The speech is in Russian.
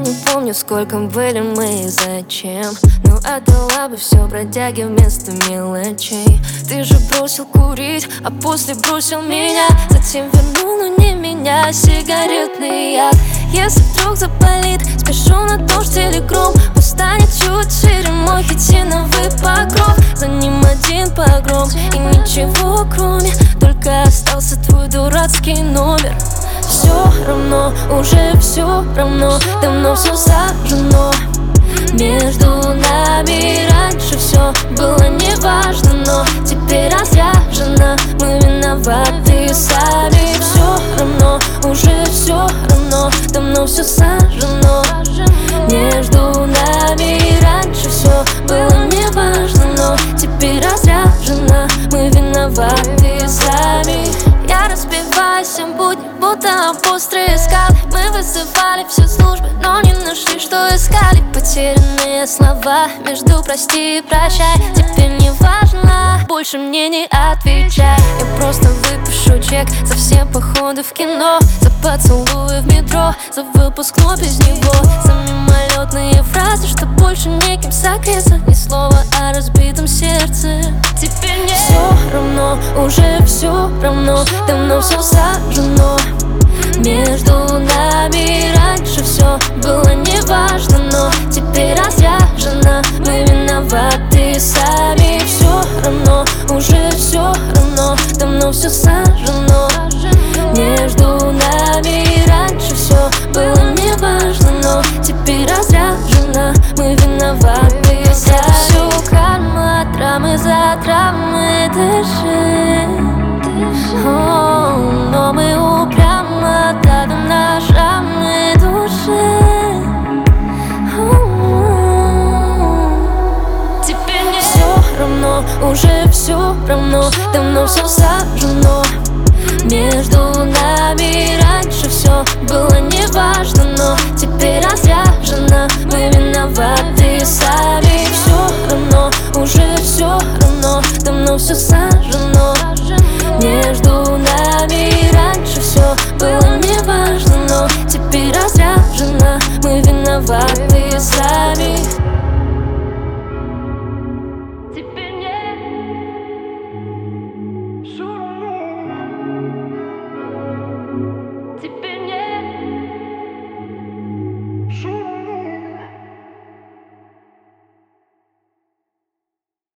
не помню, сколько были мы и зачем, но отдала бы все бродяге вместо мелочей. Ты же бросил курить, а после бросил меня, затем вернул, но не меня, сигаретный яд. Если вдруг заболит, спешу на дождь или гром. Пусть станет чуть шире мой хитиновый покров. За ним один погром и ничего кроме, только остался твой дурацкий номер. Все равно, уже все равно, давно все сожжено. Между нами раньше все было неважно, но теперь разряжено. Мы виноваты сами. Все равно, уже все равно, давно все сожжено. Между нами раньше все было неважно, но теперь разряжено. Мы виноваты сами. Я разбиваюсь всем будни, будто об острые скалы. Мы вызывали все службы, но не нашли, что искали. Потерянные слова между прости и прощай. Теперь не важно, больше мне не отвечай. Я просто выпишу чек за все походы в кино, за поцелуи в метро, за выпускной без него, за мимолетные фразы, что больше неким согреться. Ни слова о разбитом сердце. Теперь не все равно, уже все равно, давно все сожжено. Между нами раньше все было неважно, но теперь разряжено. Мы виноваты сами. Все равно, уже все равно, давно все сожжено. Между нами раньше все было неважно, но теперь разряжено. Мы виноваты сами. Все карма, травмы за травмы, дыши. Но мы упрямо давим на шрамы души. Теперь не все равно, уже все равно, давно все сожжено. Между нами раньше все было неважно, но теперь разряжено. Мы виноваты сами. Все равно, уже все равно, давно все сожжено. Между нами раньше все было неважно, но теперь разряжено. Мы виноваты сами.